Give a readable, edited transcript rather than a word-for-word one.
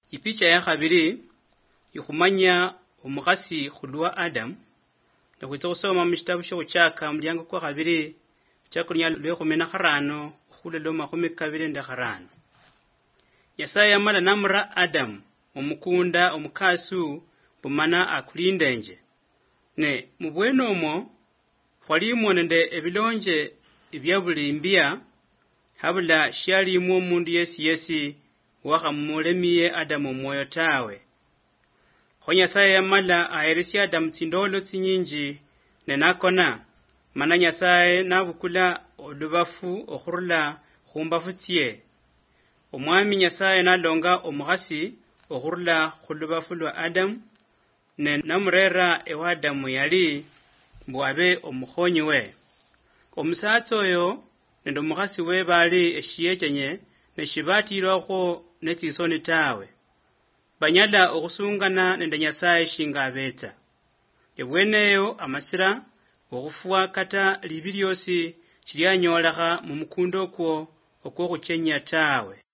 Ipicha ya khabiri ikhumanya omukhasi khulwa Adam nakhwitsa khusoma mushitabu shokhuchaka mulyango kwa khabiri chakunya lwekhumi na kharano khulelo makhumi kabili nende kharano. Nyasaye yamala namura Adam omukunda omukasu bumana akulindenje ne mubwene omwo khwalimo nende ebilonje ebyabulimbia habula shalimo omundu yesi wakhamulemiye Adam omwoyo tawe. Kho Nyasaye yamala ayeresya Adam tsindolo tsinyinji nenakona mana Nyasaye nabukula olubafu okhurula khumbafu tsye. Omwami Nyasaye nalonga omukhasi okhurula khulubafu lwa Adam ne namurera ewa Adamu yali mbu abe omukhonyi we. Omusatsa oyo nende omukhasi we bali eshiyechenye neshibatilwakho netsisoni tawe. Banyala okhusungana nende Nyasaye shinga abetsa. Ebweneyo amasira okhufwa kata libi lyosi shilyanyolekha mumukunda okwo khuchenya tawe.